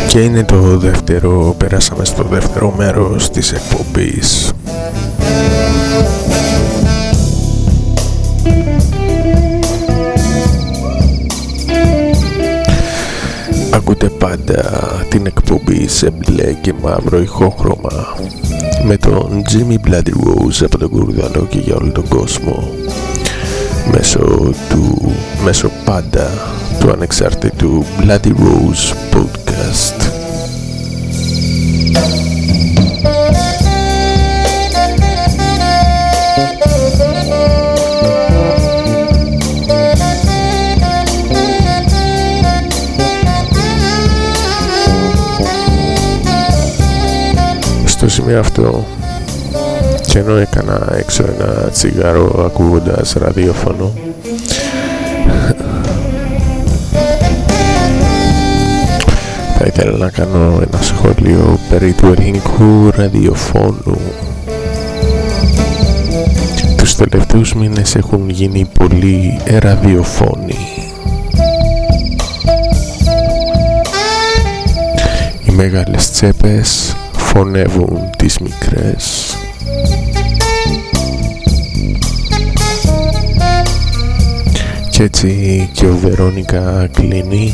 Και είναι το δεύτερο, περάσαμε στο δεύτερο μέρος της εκπομπής. Ακούτε πάντα την εκπομπή σε μπλε και μαύρο ηχόχρωμα με τον Jimmy Bloody Rose από τον Κουρδανό και για όλο τον κόσμο μέσω πάντα του ανεξάρτητου Bloody Rose Podcast. Στο σημείο αυτό, και ενώ έκανα έξω ένα τσιγάρο ακούγοντας ραδιόφωνο, θα ήθελα να κάνω ένα σχόλιο περί του ελληνικού ραδιοφώνου. Τους τελευταίους μήνες έχουν γίνει πολλοί ραδιοφώνοι. Οι μεγάλες τσέπες φωνεύουν τις μικρές. Και έτσι και ο Βερόνικα κλείνει.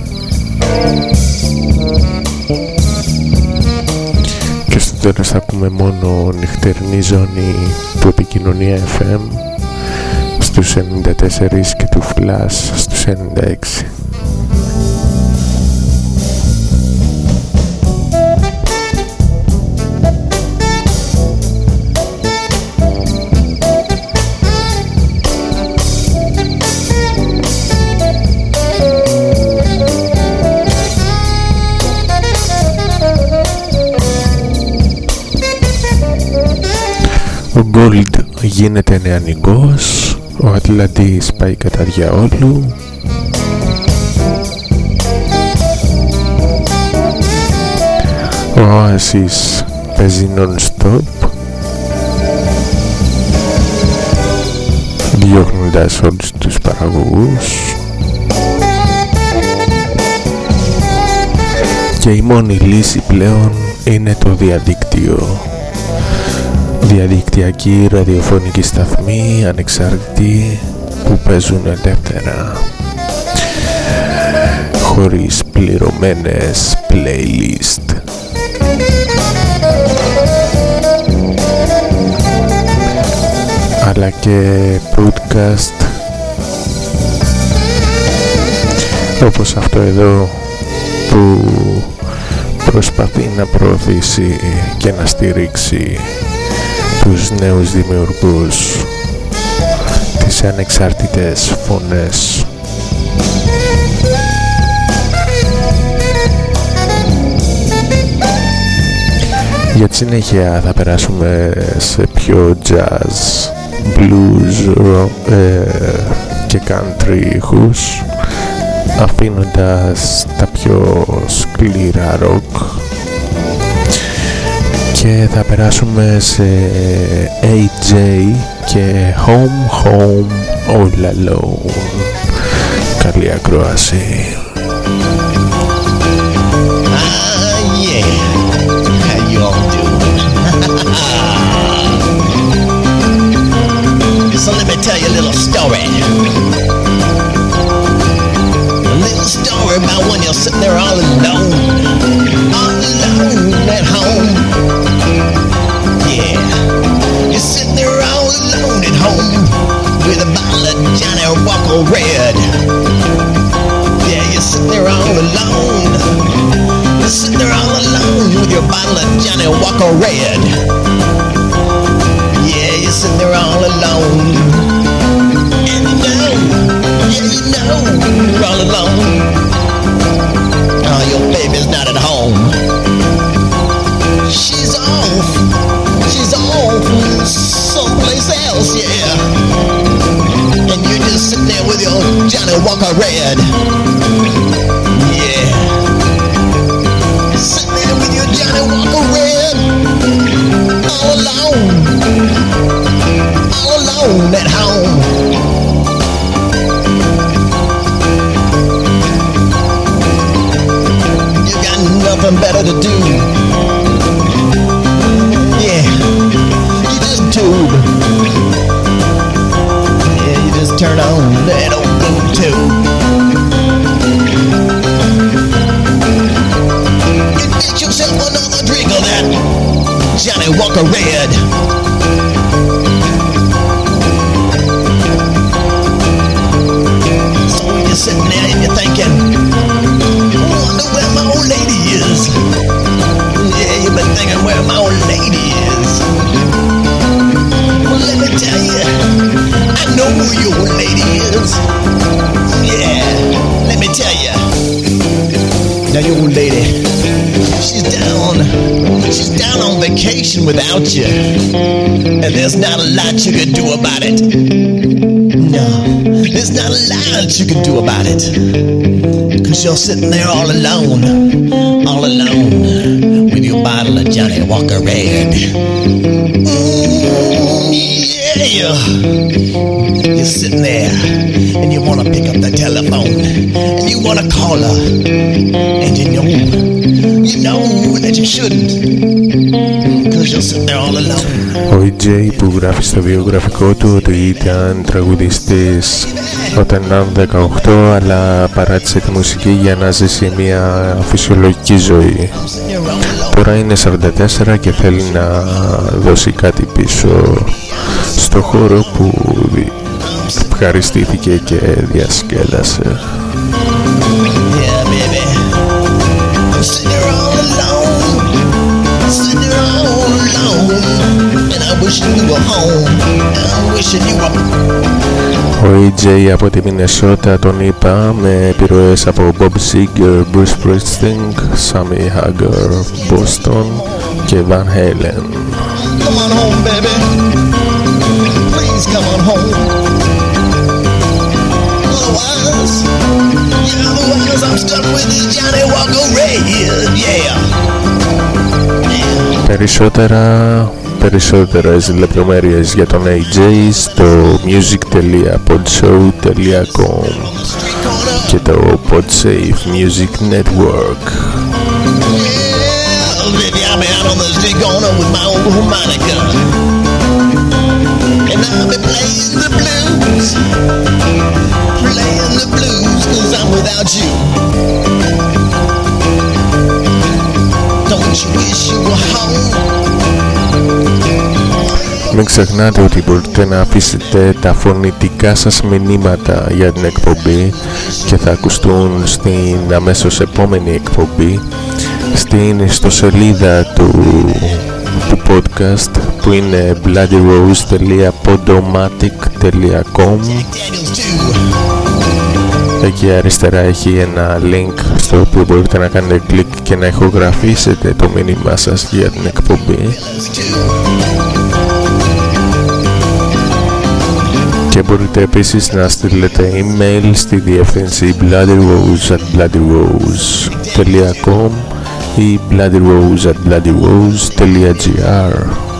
Και στο τέλος θα ακούμε μόνο νυχτερινή ζώνη του Επικοινωνία FM στους 94 και του Flash στους 96. Ο Gold γίνεται νεανικός, ο Ατλαντής πάει κατά διαόλου, ο Oasis παίζει non-stop, διώχνοντας όλους τους παραγωγούς, και η μόνη λύση πλέον είναι το διαδίκτυο. Διαδικτυακοί ραδιοφωνικοί σταθμοί ανεξάρτητοι που παίζουν ελεύθερα χωρίς πληρωμένες playlist. Αλλά και podcast όπως αυτό εδώ που προσπαθεί να προωθήσει και να στηρίξει τους νέους δημιουργούς, τις ανεξάρτητες φωνές. Για τη συνέχεια θα περάσουμε σε πιο jazz, blues και country ήχους, αφήνοντας τα πιο σκληρά rock. Και θα περάσουμε σε AJ και Home Home All Alone. Καλή ακρόαση. Yeah, how you all doing? So let me tell you a little story. A little story about when you're sitting there all alone at home. Yeah, you're sitting there all alone at home with a bottle of Johnny Walker Red. Yeah, you're sitting there all alone. You're sitting there all alone with your bottle of Johnny Walker Red. Yeah, you're sitting there all alone. And you know, yeah, you know, you're all alone. Oh, your baby's not at home. She's off someplace else, yeah. And you're just sitting there with your Johnny Walker Red. Yeah. Sitting there with your Johnny Walker Red. All alone at home. You got Walker Red. So you're sitting there and you're thinking, wonder where my old lady is. Yeah, you've been thinking where my old lady is. Well, let me tell you, I know who your old lady is. Yeah, let me tell you. Now your old lady, she's down on vacation without you. And there's not a lot you can do about it. No, there's not a lot you can do about it. 'Cause you're sitting there all alone with your bottle of Johnny Walker Red. Yeah, you're sitting there and you want to pick up the telephone and you want to call her, and you know that you shouldn't, 'cause you're sitting there all alone. Ο EJ που γράφει στο βιογραφικό του ότι ήταν τραγουδιστής όταν ήταν 18, αλλά παράτησε τη μουσική για να ζήσει μια φυσιολογική ζωή. Τώρα είναι 44 και θέλει να δώσει κάτι πίσω στο χώρο που ευχαριστήθηκε και διασκέδασε. Ο EJ από τη Μινεσότα, τον είπα, με επιρροές από Bob Seger, Bruce Springsteen, Sammy Hagar, Boston και Van Halen. Come on home, baby. Please come on home. Otherwise I'm stuck with this Johnny Walker Red. Yeah. Περισσότερες λεπτομέρειες για τον AJ στο music.podshow.com και το Podsafe Music Network. Baby, I'll be out on the street corner with my old harmonica, and I'll be playing the blues, 'cause I'm without you. Don't you wish you were home? Μην ξεχνάτε ότι μπορείτε να αφήσετε τα φωνητικά σας μηνύματα για την εκπομπή και θα ακουστούν στην αμέσως επόμενη εκπομπή στην ιστοσελίδα του podcast που είναι bloodyrose.podomatic.com. Εκεί αριστερά έχει ένα link στο οποίο μπορείτε να κάνετε κλικ και να ηχογραφήσετε το μήνυμά σας για την εκπομπή. Και μπορείτε επίσης να στείλετε email στη διεύθυνση bloodyrose@bloodyrose.com ή bloodyrose@bloodyrose.gr.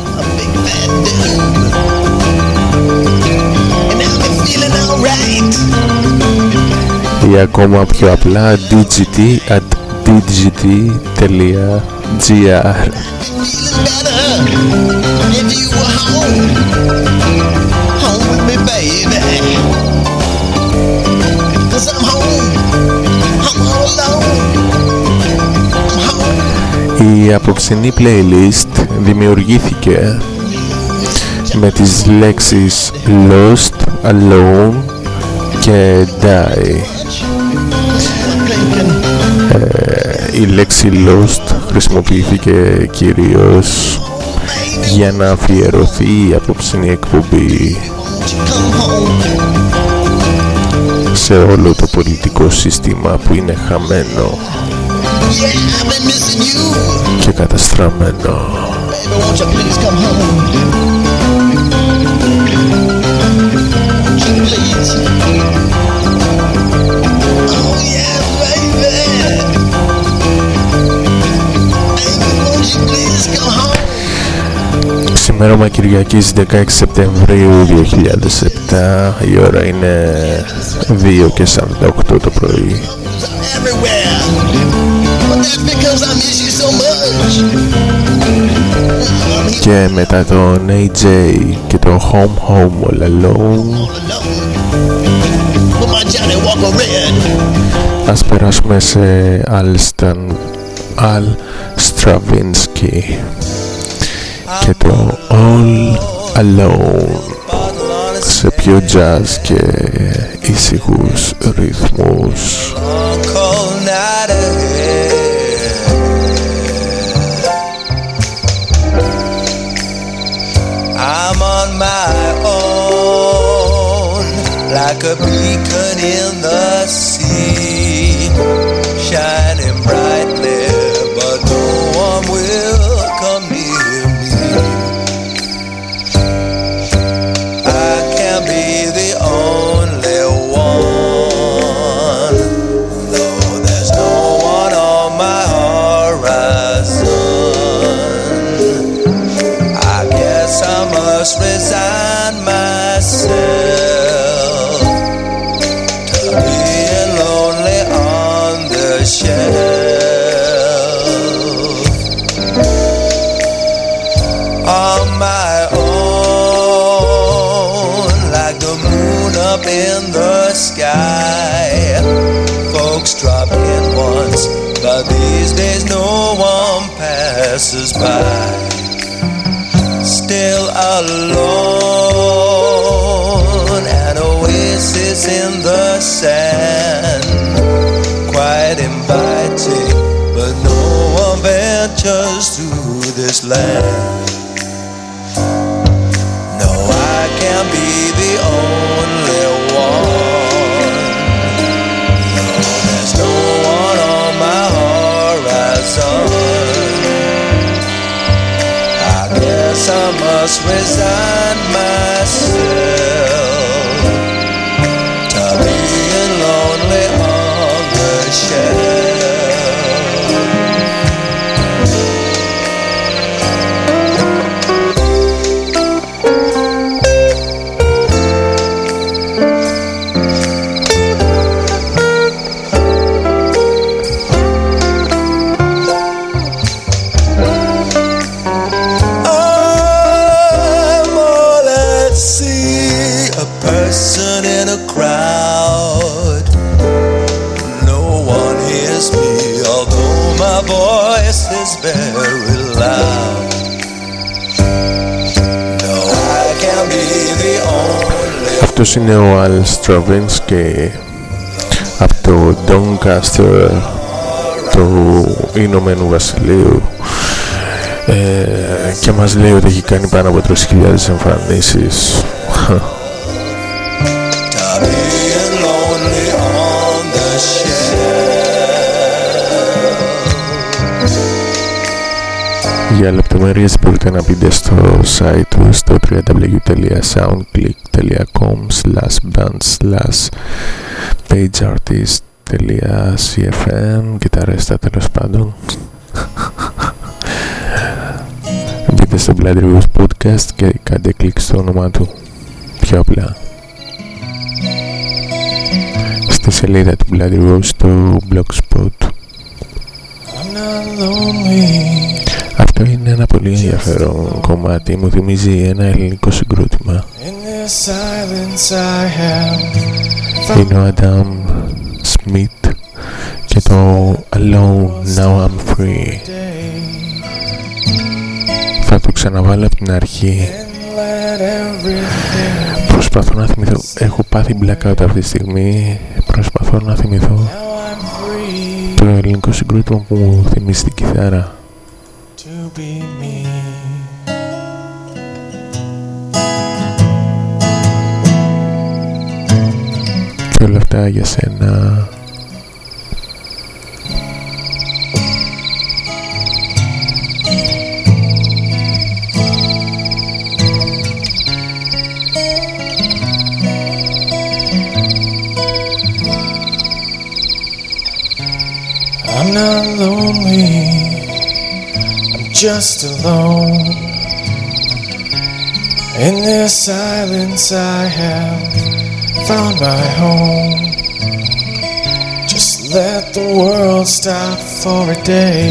Ή ακόμα πιο απλά dgt@dgt.gr. Η απόψινή playlist δημιουργήθηκε με τις λέξεις Lost, Alone και Die. Η λέξη Lost χρησιμοποιήθηκε κυρίως για να αφιερωθεί η απόψινή εκπομπή σε όλο το πολιτικό σύστημα που είναι χαμένο και καταστραμμένο. Ξημέρωμα Κυριακής 16 Σεπτεμβρίου 2007, η ώρα είναι 2:48 το πρωί. Και μετά τον AJ και το Home Home All Alone, ας περάσουμε σε Al Stravinsky. και το All Alone σε πιο jazz και ήσυχους ρυθμούς. I'm on my own, like a beacon in the sea, shining brightly, but no one will come near me. I can't be the only one, though there's no one on my horizon. I guess I must resign myself to being lonely on the shelf. On my own, like the moon up in the sky. Folks drop in once, but these days no one passes by. Still alone, an oasis in the sand, quite inviting, but no one ventures through this land. No, I can't be the only one. No, there's no one on my horizon. I must resign myself to being lonely on the shelf. Person in a crowd, no one hears me, although my voice is very loud. No, I can't be the only. Αυτός είναι ο Al Stravinsky από το Doncaster του Ηνωμένου Βασιλείου και μας λέει ότι έχει κάνει πάνω από 3.000 εμφανίσεις. Για λεπτομέρειες μπορείτε να μπείτε στο site του στο www.soundclick.com/bandspageartist.cfm και τα ρέστα τέλος πάντων. Μπείτε στο Bloody Rose Podcast και κάντε κλικ στο όνομα του πιο απλά. Στη σελίδα του Bloody Rose στο Blogspot. Αυτό είναι ένα πολύ ενδιαφέρον κομμάτι, μου θυμίζει ένα ελληνικό συγκρότημα. Είναι ο Adam Smith και το Alone Now I'm Free. Θα το ξαναβάλω από την αρχή. Προσπαθώ να θυμηθώ, έχω πάθει blackout αυτή τη στιγμή. Προσπαθώ να θυμηθώ το ελληνικό συγκρότημα που μου θυμίζει την κιθάρα. Και όλα αυτά για σένα. I'm not lonely, I'm just alone. In this silence I have found my home. Just let the world stop for a day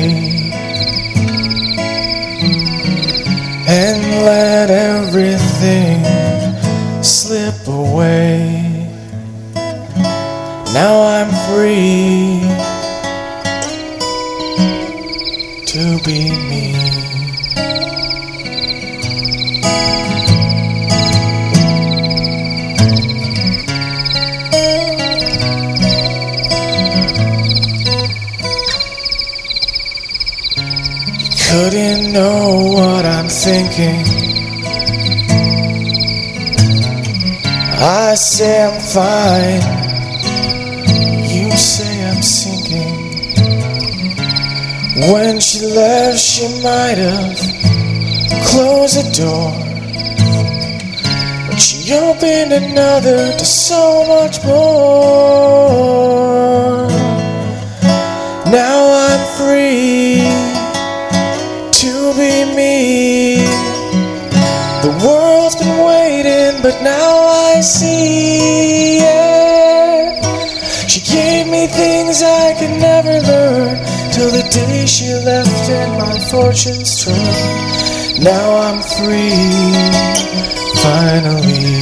and let everything slip away. Now I'm free to be me. couldn't know what I'm thinking. I say I'm fine, you say I'm sinking. When she left, she might have closed the door, but she opened another to so much more. Now I'm free to be me. The world's been waiting, but now I see, yeah. She gave me things I could never learn, till the day she left and my fortunes turned. Now I'm free, finally.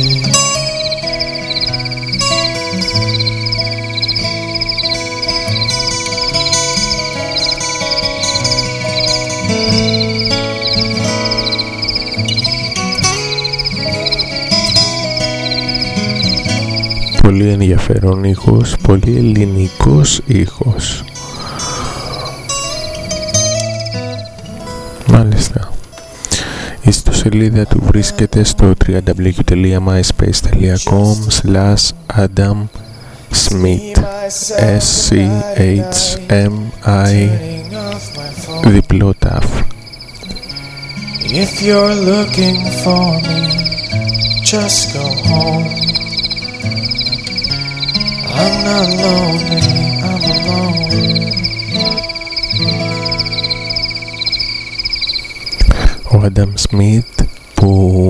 Πολύ ενδιαφέρον ήχος, πολύ ελληνικός ήχος. Μάλιστα. Η ιστοσελίδα του βρίσκεται στο www.myspace.com/Adam Smith SCHMI. If you're looking for me, just go home. I'm not lonely, I'm alone. Ο Adam Smith, που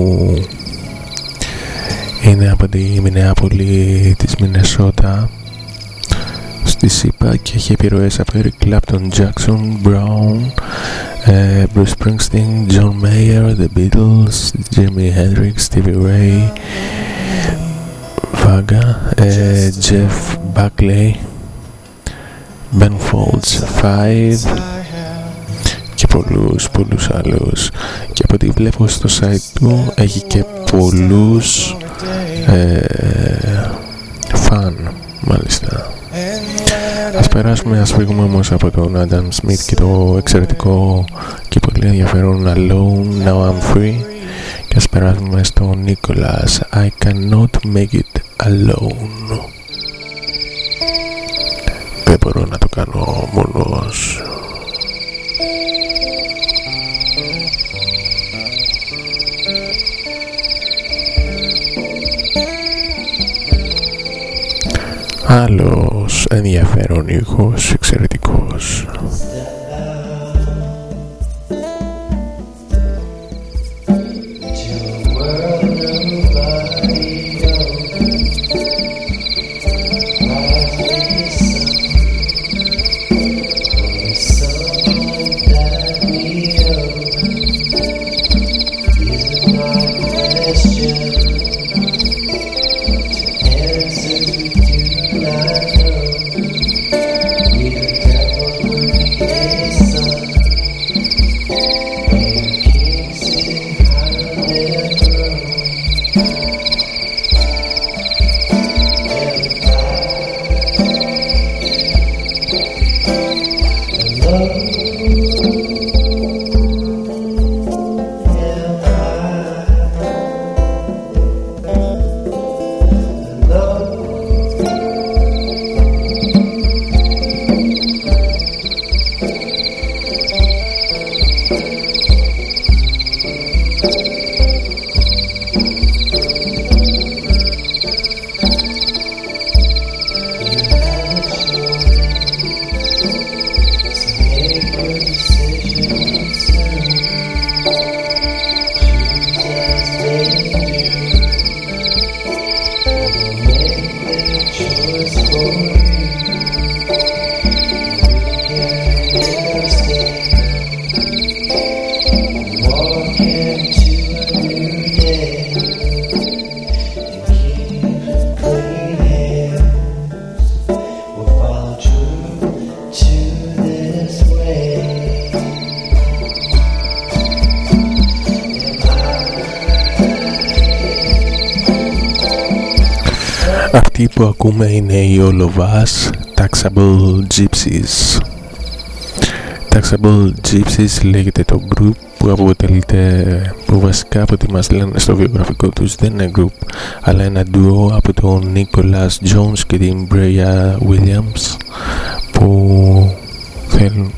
είναι από τη Μινεάπολη της Μινεσότα στη ΣΥΠΑ και έχει επιρροές από Eric Clapton, Jackson Brown, Bruce Springsteen, John Mayer, The Beatles, Jimi Hendrix, Stevie Ray, Vaga, Jeff Buckley, Ben Folds 5 και πολλούς άλλους. Και από ό,τι βλέπω στο site του έχει και πολλούς φαν, μάλιστα. Ας φύγουμε όμως από τον Adam Smith και το εξαιρετικό και πολύ ενδιαφέρον Alone, Now I'm Free, και ας περάσουμε στον Nicholas, I cannot make it alone. Δεν μπορώ να το κάνω μόνος. Άλλος ενδιαφέρον ήχος, εξαιρετικός. Αυτή που ακούμε είναι η All of Us, Taxable Gypsies. Taxable Gypsies λέγεται το group που βασικά από ό,τι μας λένε στο βιογραφικό τους δεν είναι group αλλά ένα duo από τον Nicholas Jones και την Brea Williams που θέλουν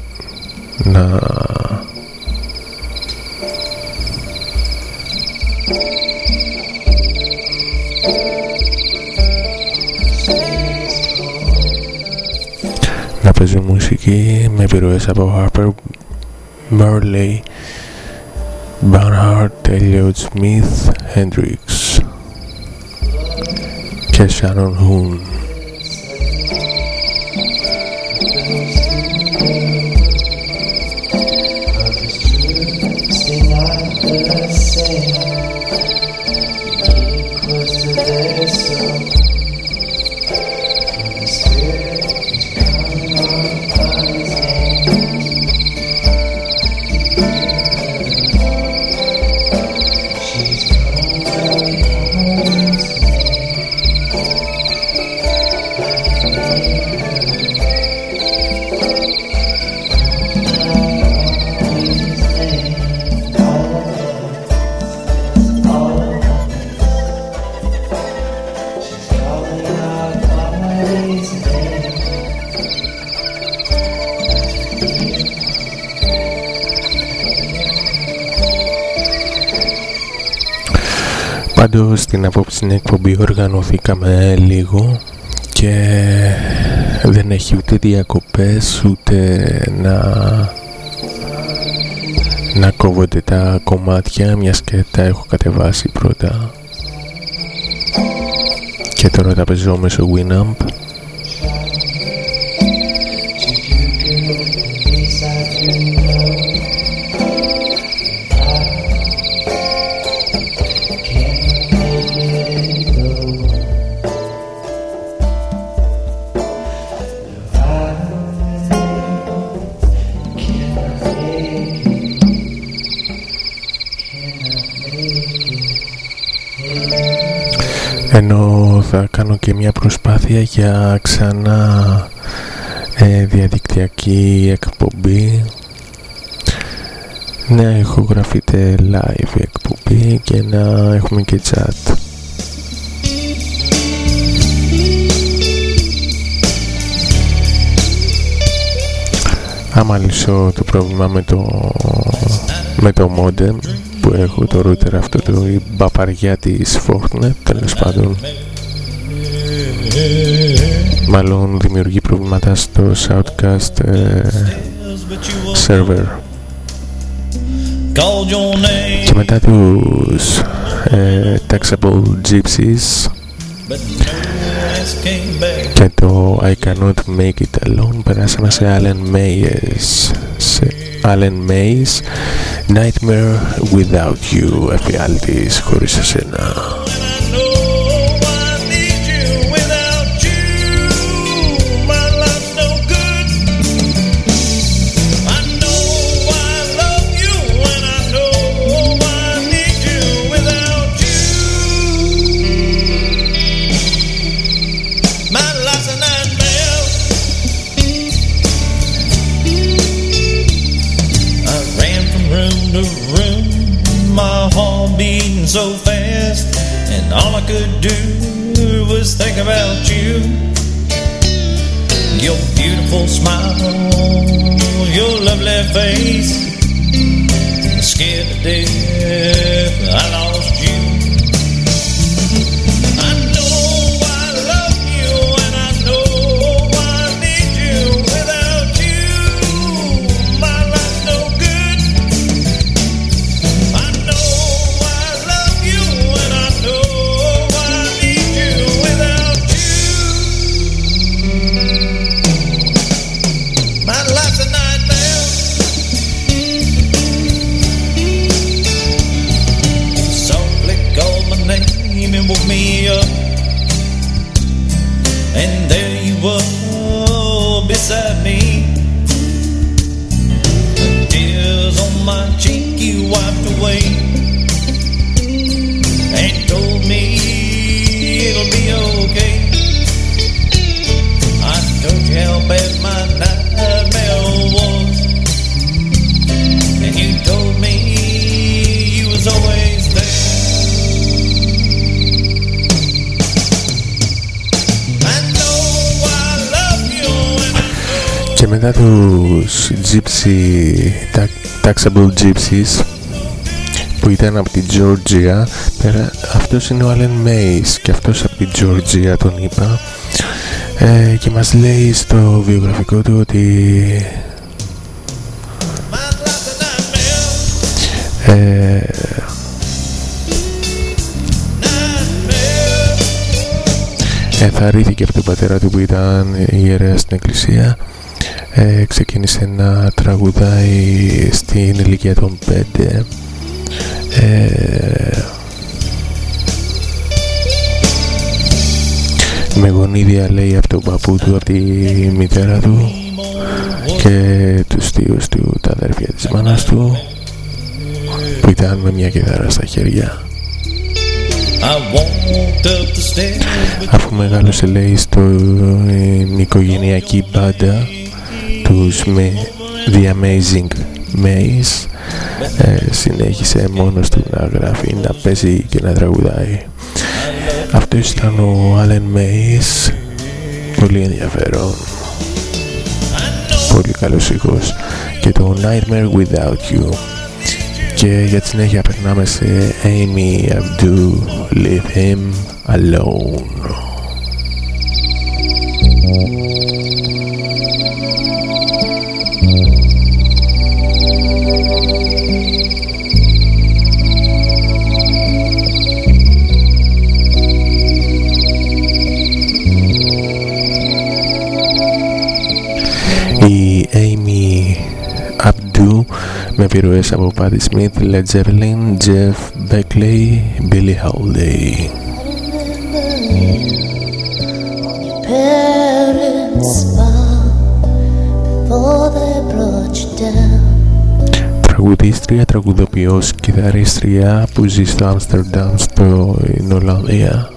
να παίζουν μουσική με επιρροές από Harper Marley, Barnhart, Elliott Smith, Hendrix και Shannon Hoon. Πάντως στην απόψινη εκπομπή οργανωθήκαμε λίγο και δεν έχει ούτε διακοπές ούτε να κόβονται τα κομμάτια, μιας και τα έχω κατεβάσει πρώτα και τώρα τα παίζω μέσω Winamp. Ενώ θα κάνω και μια προσπάθεια για ξανά διαδικτυακή εκπομπή. Να ηχογραφείτε live εκπομπή και να έχουμε και chat. Άμα λύσω το πρόβλημα με το modem που έχω, το router αυτό, η μπαπαριά της Fortnite, τέλος πάντων, μάλλον δημιουργεί προβλήματα στο Shoutcast server. Και μετά τους Taxable Gypsies και το I Cannot Make It Alone περάσαμε σε Alan Mays Nightmare Without You, εφιάλτης χωρίς εσένα. So fast, and all I could do was think about you. Your beautiful smile, your lovely face. I'm scared to death I lost you. I know I love you, and I know I need you. Without you, my life's no good. I know μετά τους Taxable Gypsies που ήταν από την Georgia, αυτός είναι ο Alan Mays και αυτός από την Georgia τον είπα, και μας λέει στο βιογραφικό του ότι θαρρύθηκε από τον πατέρα του που ήταν ιερέας στην εκκλησία. Ξεκίνησε να τραγουδάει στην ηλικία των 5. Με γονίδια, λέει, από τον παππού του, από τη μητέρα του και τους θείους του, τα αδέρφια της μάνας του, που ήταν με μια κιθάρα στα χέρια. Αφού μεγάλωσε, λέει, στην οικογενειακή μπάντα τους με The Amazing Mays, συνέχισε μόνος του να γράφει, να παίζει και να τραγουδάει. Αυτός ήταν ο Alan Mays, πολύ ενδιαφέρον, πολύ καλός ήχος, και το Nightmare Without You. Και για τη συνέχεια περνάμε σε Amy Abdu, Leave Him Alone. Η Amy Abdu με επιρροές από Patti Smith, Led Zeppelin, Jeff Buckley, Billie Holiday. Τραγουδίστρια, τραγουδοποιός, κιθαρίστρια που ζει στο Άμστερνταμ, στην Ολλανδία.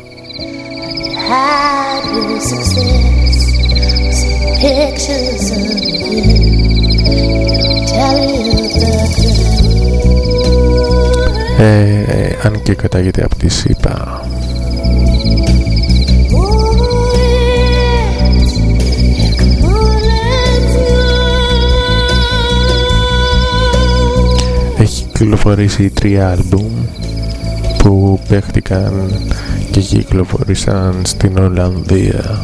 Αν και κατάγεται από τη ΣΥΠΑ. Έχει κυκλοφορήσει 3 άλμπουμ που παίχτηκαν και κυκλοφορήσαν στην Ολλανδία.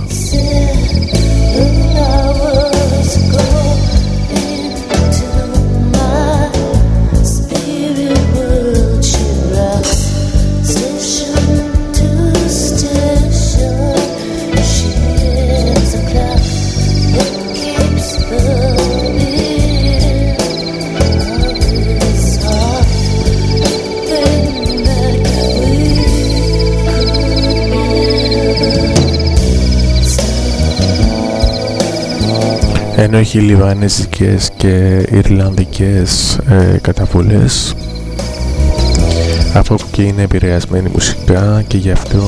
Ενώ έχει λιβανέζικες και ιρλανδικές καταβολές, από όπου και είναι επηρεασμένη μουσικά, και γι' αυτό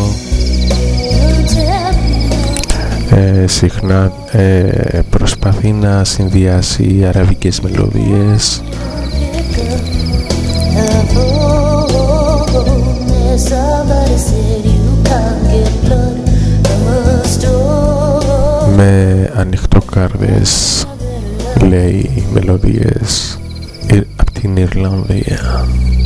συχνά προσπαθεί να συνδυάσει αραβικές μελωδίες με ανοιχτόκαρδες, λέει, μελωδίες από την Ιρλανδία.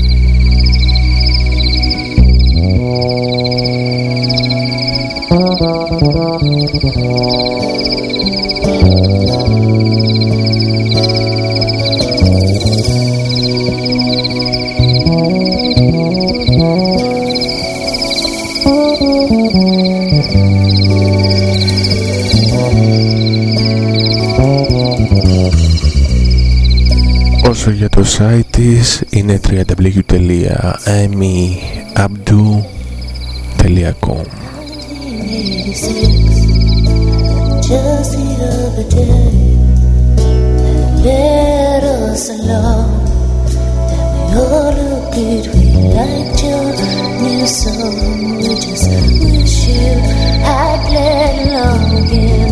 Όσο για το site της, είναι www.amyabdu.com. Just the other day, let us alone. Then we all agreed we liked your new song. We just wish you had played along again.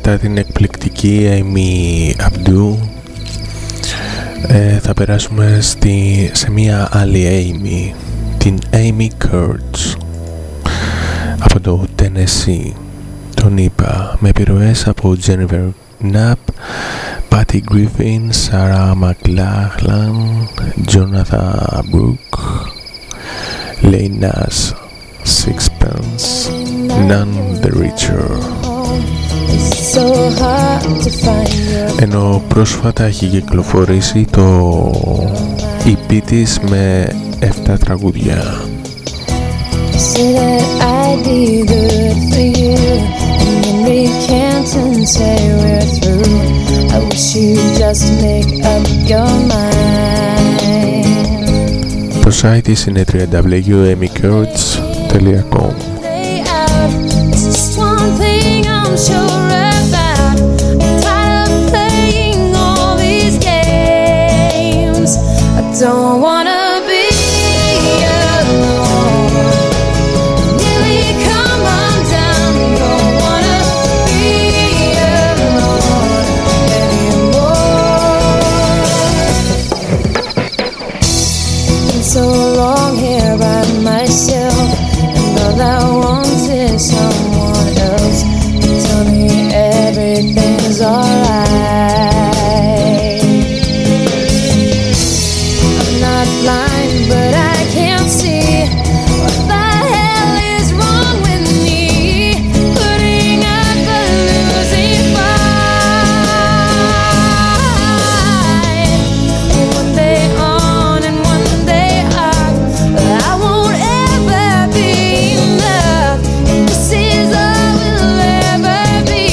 μετά την εκπληκτική Amy Abdou θα περάσουμε σε μια άλλη Amy, την Amy Kurtz από το Tennessee, τον είπα, με επιρροές από Jennifer Knapp, Patty Griffin, Sarah McLachlan, Jonathan Brooke, Lena's Sixpence, None the Richer. Ενώ πρόσφατα έχει κυκλοφορήσει το EP της με 7 τραγούδια. Say that I'd be good for you, and then recant and say we're through. I wish you'd just make up your mind. Το site της είναι www.amykurtz.com. It's just one thing I'm sure about. I'm tired of playing all these games. I don't wanna be alone. Nearly come undone. Don't wanna be alone anymore. Been so long here by myself, and all I want is someone else to tell me everything's alright. I'm not blind, but I can't see what the hell is wrong with me. Putting up a losing fight. One day on and one day off, but I won't ever be enough. This is all we'll ever be.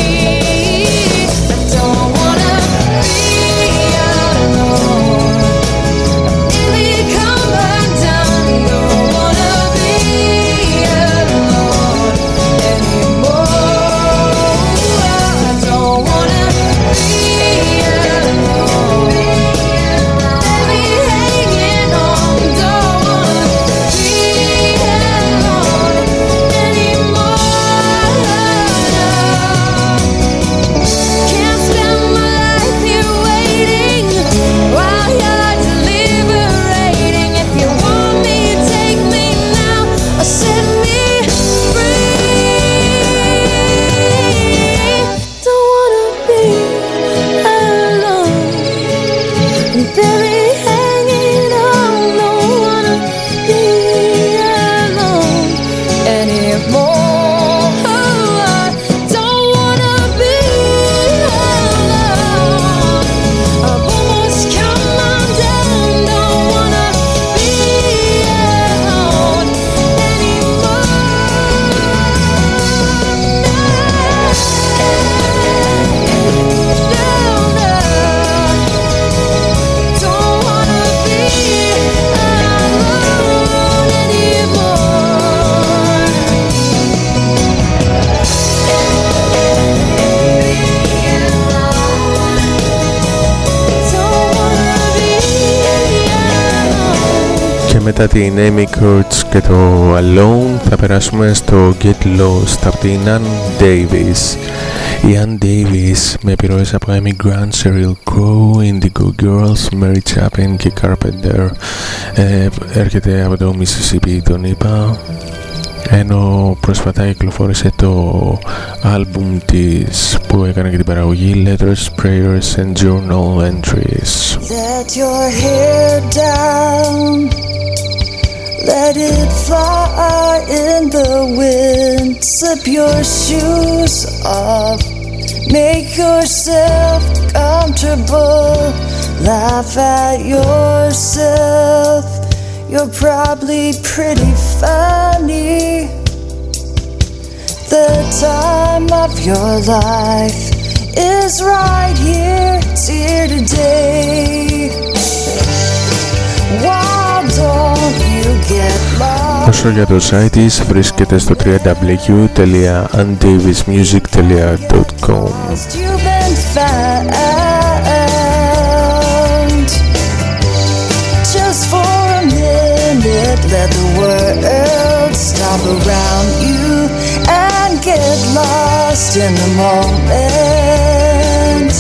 I don't wanna be alone. Nearly come undone. Don't wanna be alone anymore. I don't wanna be alone. Let me hanging on. Don't wanna be alone anymore. Can't spend my life here waiting while you're deliberating. If you want me, take me now or set me free. Don't wanna be alone and barely hanging on. Don't wanna be alone anymore. I don't wanna be alone. I've almost come undone. Don't wanna be alone anymore. Don't wanna be alone anymore. Don't wanna be alone. Και μετά την Amy Kurtz και το Alone θα περάσουμε στο Get Lost από την Ann Davis. Η Ann Davis με επιρροές από Amy Grant, Sheryl Crow, Indigo Girls, Mary Chapin και Carpenter. Έρχεται από το Mississippi, τον είπα, ενώ πρόσφατα κυκλοφόρησε το άλμπουμ της που έκανε και την παραγωγή, Letters, Prayers and Journal Entries. Let your hair down, let it fly in the wind. Slip your shoes off, make yourself comfortable. Laugh at yourself, you're probably pretty funny. The time of your life is right here, it's here today. Why don't you get lost? Όσο για το site της βρίσκεται στο www.andavismusic.com. You've been found. Just for a minute, let the world stop around you and get lost. lost in the moment.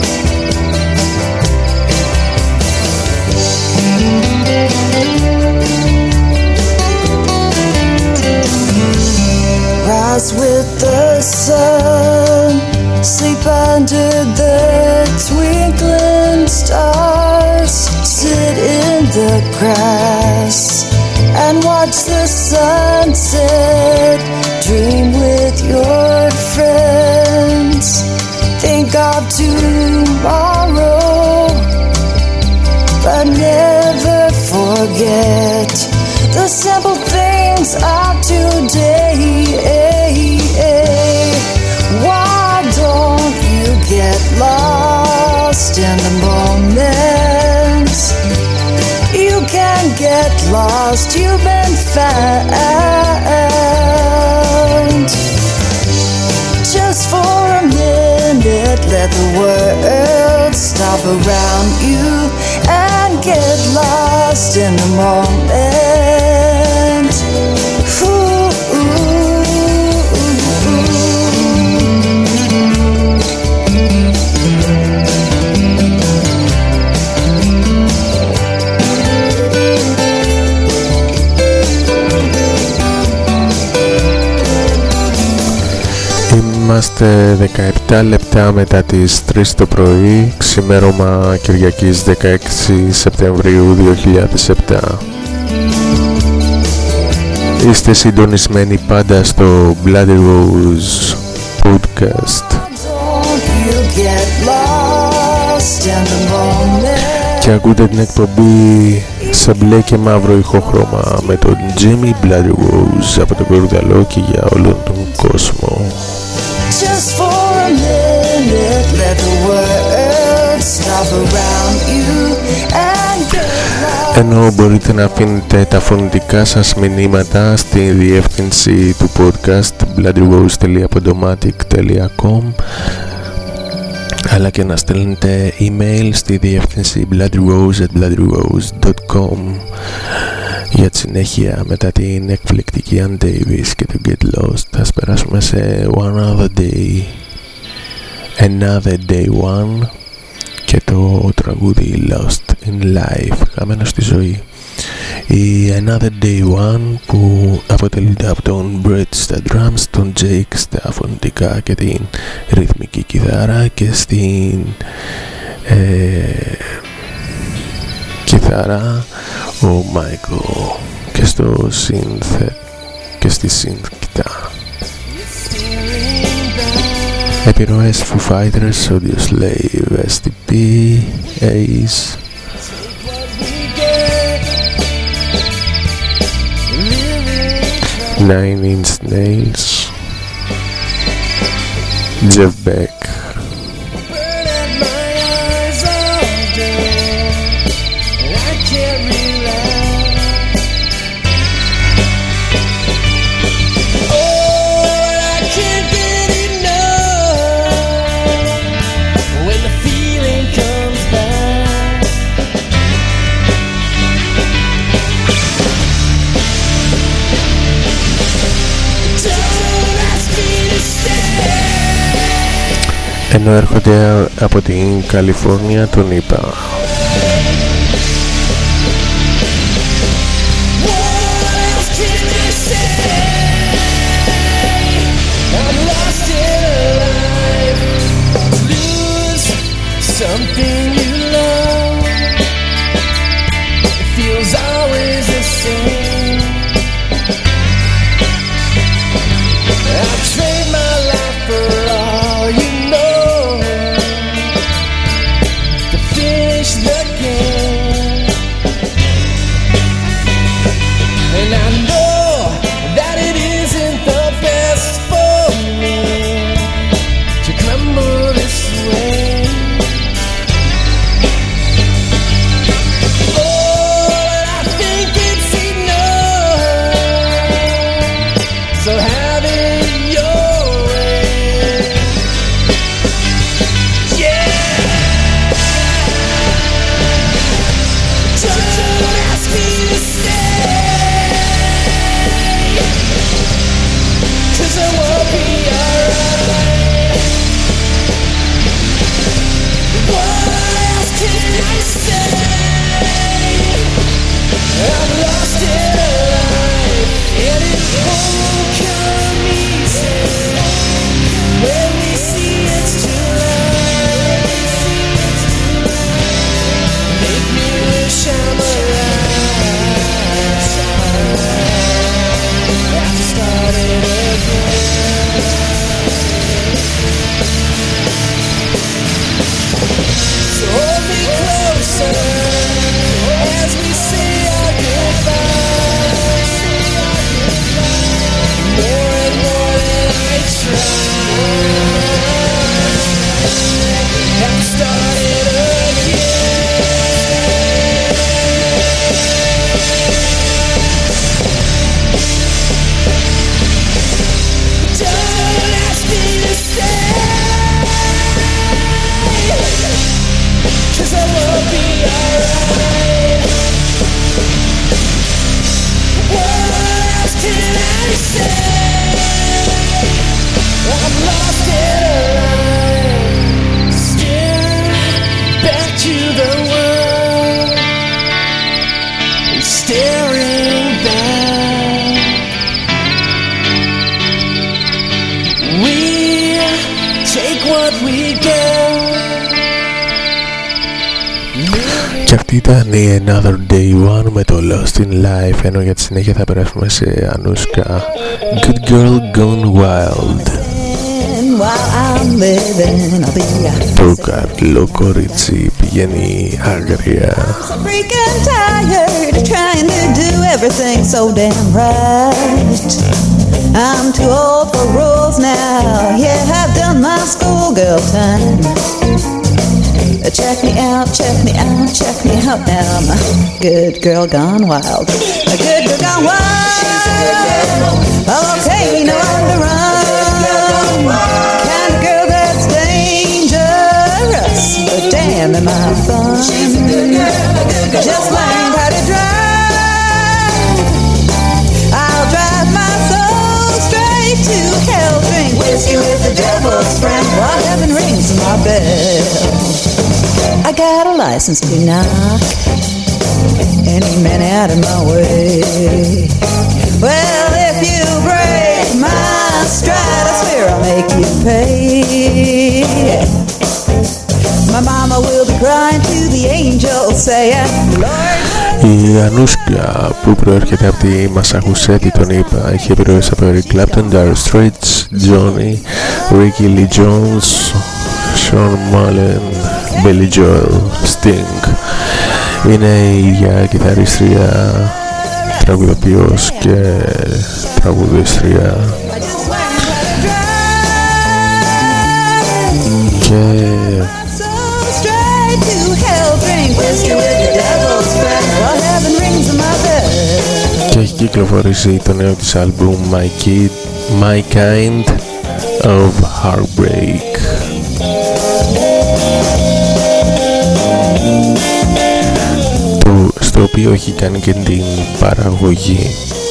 Rise with the sun, sleep under the twinkling stars, sit in the grass and watch the sunset, dream with your friends, think of tomorrow, but never forget the simple things of today. Why don't you get lost in the moment? You can get lost, you've been found. Just for a minute, let the world stop around you and get lost in the moment. Είμαστε 17 λεπτά μετά τις 3 το πρωί, ξημέρωμα Κυριακής 16 Σεπτεμβρίου 2007. Είστε συντονισμένοι πάντα στο Bloody Rose Podcast και ακούτε την εκπομπή σε μπλε και μαύρο ηχόχρωμα με τον Jimmy Bloody Rose από το Κορδαλό και για όλον τον κόσμο. Just for a minute, let the world stop around you and get lost. Ενώ μπορείτε να αφήνετε τα φωνητικά σας μηνύματα στη διεύθυνση του podcast bloodyrose.podomatic.com, αλλά και να στέλνετε email στη διεύθυνση bloodyrose@bloodyrose.com. Για τη συνέχεια, μετά την εκπληκτική Ann Davis και το Get Lost, θα περάσουμε σε Another Day One και το τραγούδι Lost in Life, χαμένο στη ζωή. Η Another Day One που αποτελείται από τον Brett στα drums, τον Jake στα φωνητικά και την ρυθμική κιθάρα, και στην κιθάρα ο Michael, και στο synth και στη synth κιθάρα. Επιρροές Foo Fighters, Audio Slave, STP, Ace, Nine Inch Nails, Jeff Beck. Ενώ έρχονται από την Καλιφόρνια, τον είπα. Feel Και αυτή ήταν η Another Day One με το Lost in Life, ενώ για τη συνέχεια θα περάσουμε σε Ανούσκα, Good Girl Gone Wild. Το καλό κορίτσι πηγαίνει άγρια. I'm too old for rules now. Yeah, I've done my schoolgirl time. Check me out, check me out, check me out now. I'm a good girl gone wild. A good girl gone wild. Okay, no I'm the run. Kind of girl that's dangerous, but damn am I fun. She's a good girl, a good girl. Just learned how to drive. I'll drive my soul straight to hell. Drink whiskey with the devil's friend while heaven rings my bell. I got a license to knock any man out of my way. Well, if you break my stride, I swear I'll make you pay. My mama will be crying to the angels saying, Lord. Η Ανούσκα, που προέρχεται από τη Μασαχουσέτη, τον είπα, έχει επιρροές από Eric Clapton, Dire Straits, Johnny, Ricky Lee Jones, Sean Mullen, Billy Joel, Sting. Είναι η ίδια κιθαρίστρια, τραγουδοποιός και τραγουδίστρια. Και έχει κυκλοφορήσει το νέο της άλμπουμ My Kind of Heartbreak. Στο οποίο έχει κάνει και την παραγωγή.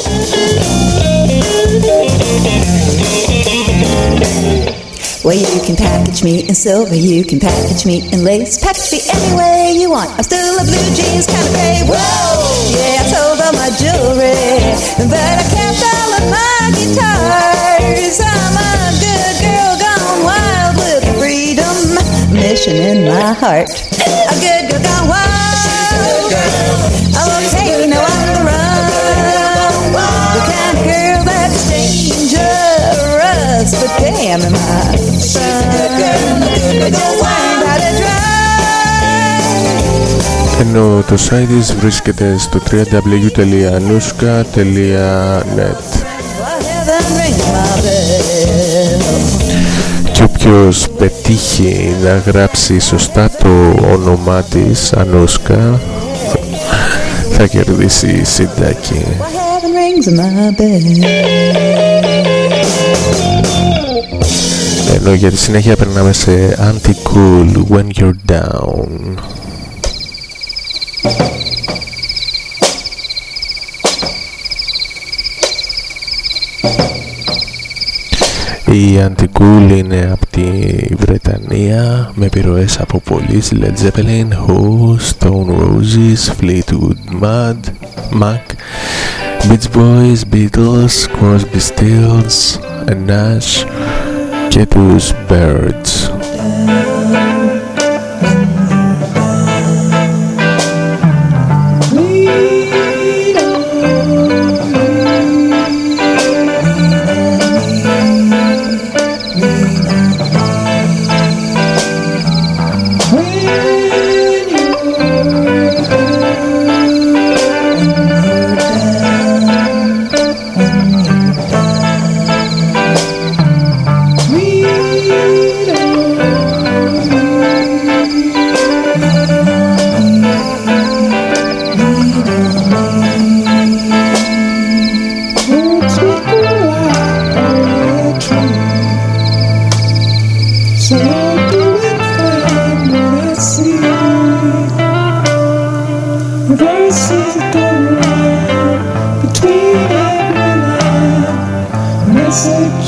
Well, you can package me in silver, you can package me in lace, package me any way you want. I'm still a blue jeans kind of babe. Whoa, yeah, I sold all my jewelry, but I kept all of my guitars. I'm a good girl gone wild with freedom, mission in my heart. A good girl gone wild. Okay, you know I'm the run. The kind of girl that's dangerous, but damn am I son. Just learn how to drive. Ενώ το site της βρίσκεται στο www.anuska.net. Και όποιος πετύχει να γράψει σωστά το όνομά της, Ανούσκα, θα κερδίσει συντάκι. Ενώ για τη συνέχεια περνάμε σε Anti-Cool, When You're Down. Η Anti-Cool είναι από τη Βρετανία με επιρροές από πολλούς, Led Zeppelin, Who, Stone Roses, Fleetwood Mac, Beach Boys, Beatles, Crosby, Stills, Nash και τους Birds. We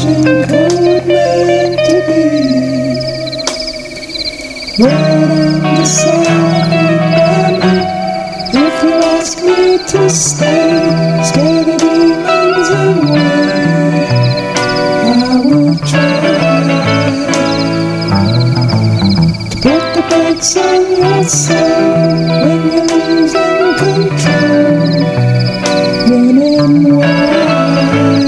wishing could meant to be. Waiting to someone. If you ask me to stay, scare the demons away, I will try to put the brakes on your soul when you're losing control, running wild.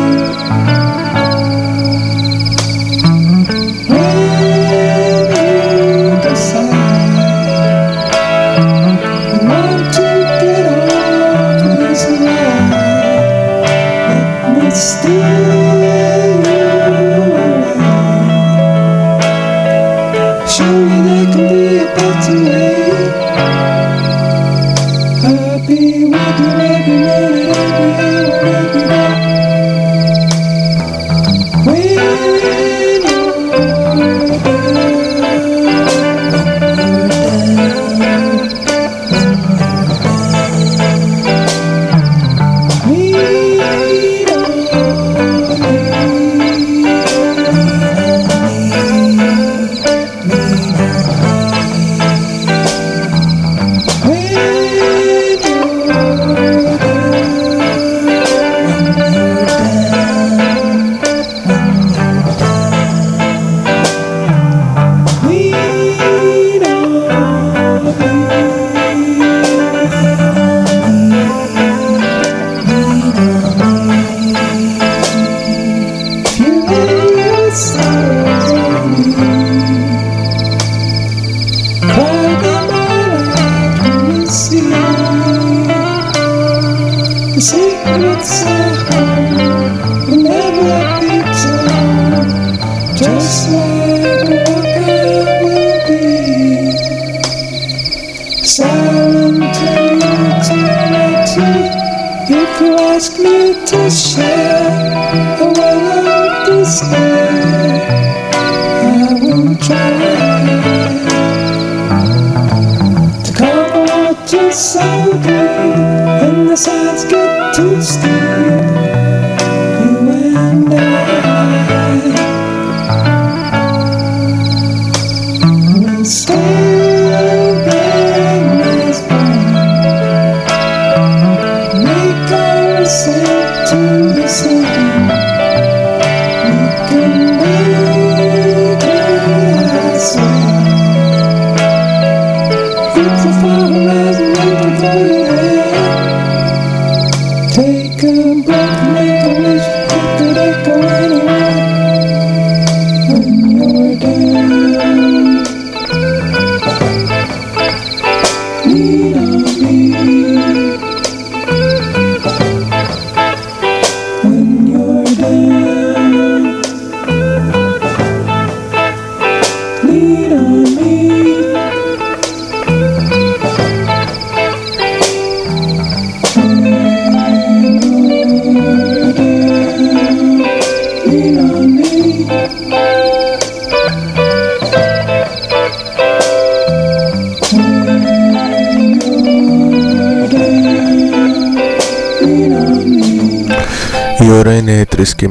Η ώρα είναι 3:30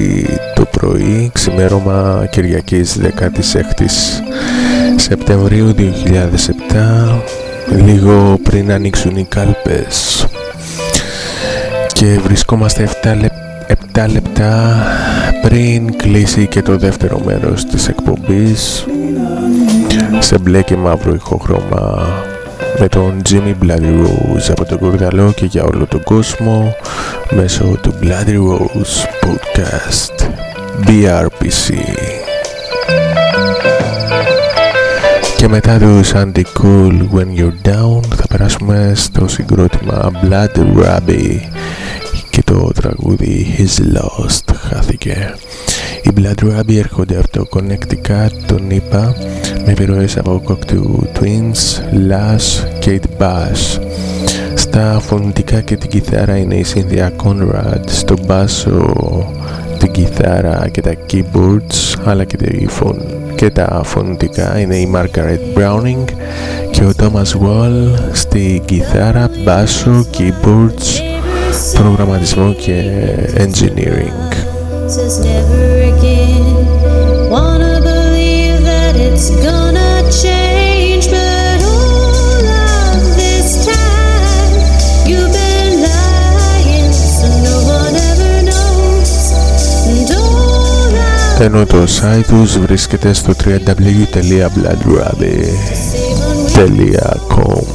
το πρωί, ξημέρωμα Κυριακής 16ης Σεπτεμβρίου 2007, λίγο πριν ανοίξουν οι κάλπες, και βρισκόμαστε 7 λεπτά πριν κλείσει και το δεύτερο μέρος της εκπομπής σε μπλε και μαύρο ηχοχρώμα με τον Jimmy Bloody Rose από τον Κορδαλό και για όλο τον κόσμο μέσω του Bloody Rose Podcast BRPC. Και μετά του Sandy Cool When You're Down θα περάσουμε στο συγκρότημα Blood Rabbit και το τραγούδι He's Lost, χάθηκε. Οι Blood Rabbit έρχονται από το Connecticut, τον είπα, με επιρροές από Cocteau Twins, Lash, Kate Bash. Στα φωνητικά και την κιθάρα είναι η Cynthia Conrad, στο μπάσο, την κιθάρα και τα keyboards, αλλά και τα φωνητικά είναι η Margaret Browning και ο Thomas Wall στη κιθάρα, μπάσο, keyboards, προγραμματισμό και engineering. says never again. Wanna believe that it's gonna change, but all of this time you've been lying, so no one ever knows. And all of ενώ το site τους βρίσκεται στο www.bloodrabbit.com.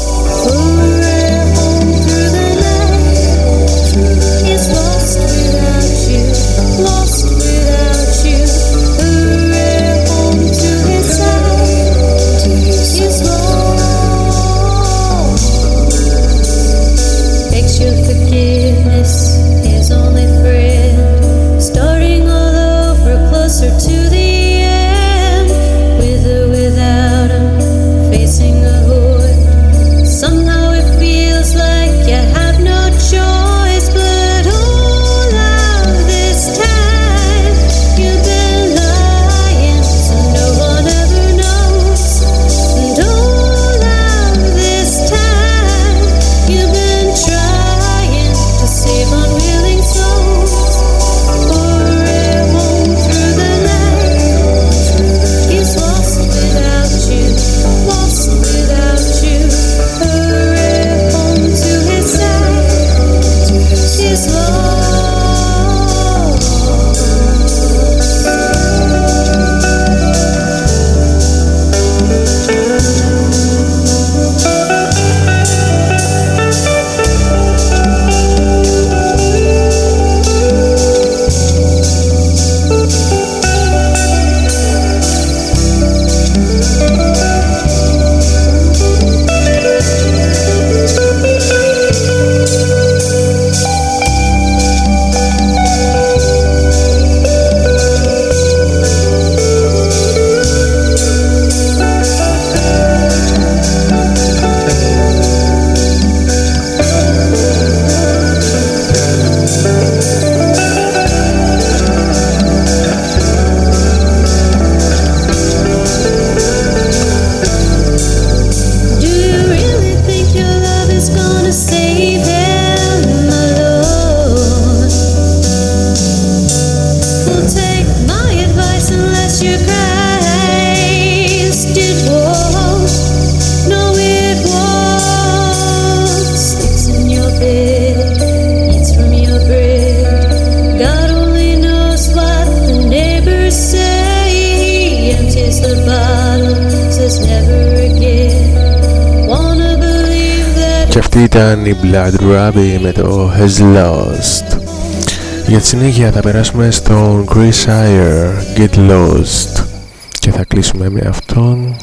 Και αυτή ήταν η Blood Rabbit με το Has Lost. Για τη συνέχεια θα περάσουμε στον Chris Ayer, Get Lost, και θα κλείσουμε με αυτόν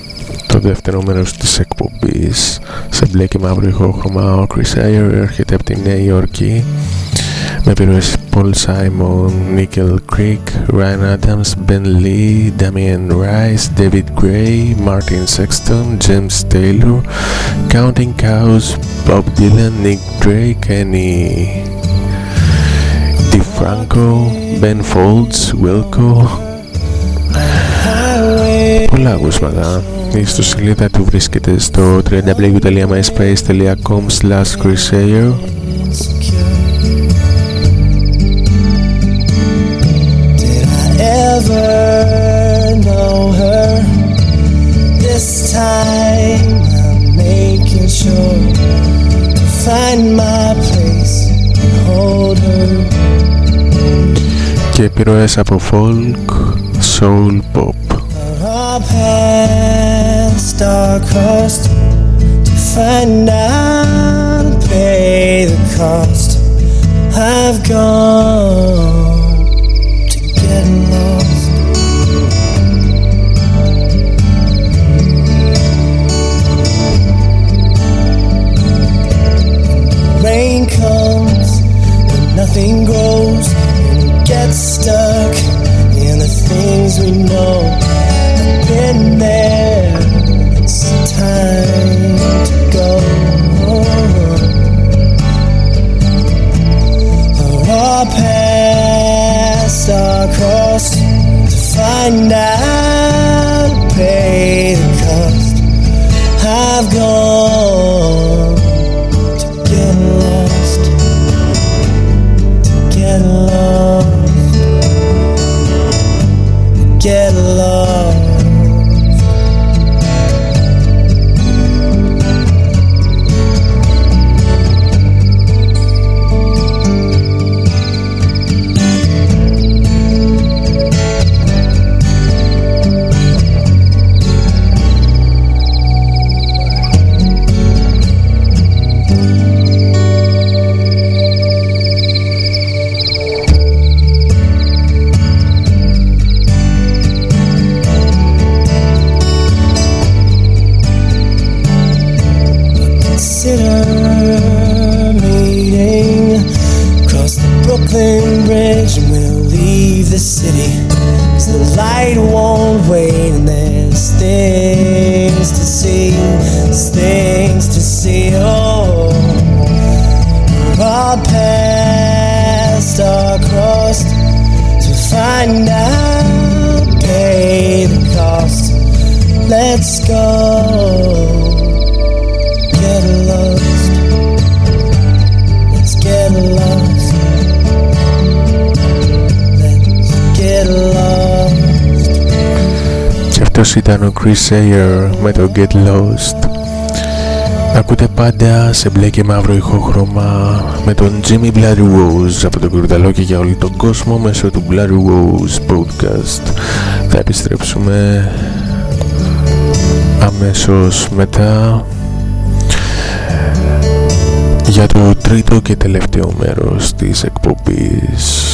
το δεύτερο μέρος της εκπομπής σε μπλε και μαύρο ηχόχρωμα. Ο Chris Ayer έρχεται από τη Νέα Υόρκη με επιρροές Paul Simon, Nickel Creek, Ryan Adams, Ben Lee, Damien Rice, David Gray, Martin Sexton, James Taylor, Counting Cows, Bob Dylan, Nick Drake, Annie DiFranco, Ben Folds, Wilco. Πολλά ακούσματα. Η ιστοσελίδα του βρίσκεται στο www.myspace.com/ChrisAyer. Ever know her? This time I'm making sure to find my place and hold her. Και επιρροές από folk, soul, pop. Our paths are crossed to find out and pay the cost. I've gone to get lost. Rain comes, but nothing grows, and we get stuck in the things we know. I've been there, it's time to go. Our paths are crossed to find out and pay the cost. I've gone to get lost, to get lost. Brooklyn Bridge and we'll leave the city, 'cause the light won't wait and there's things to see, there's things to see. Oh, our paths are crossed to find out, pay the cost. Let's go, get lost, let's get lost, let's get lost. Και αυτός ήταν ο Chris Ayer με το Get Lost. Ακούτε πάντα σε μπλε και μαύρο ηχόχρωμα με τον Jimmy Bloody Rose από τον Κουρδαλό και για όλο τον κόσμο μέσω του Bloody Rose Podcast. Θα επιστρέψουμε αμέσως μετά για το τρίτο και τελευταίο μέρος της εκπομπής.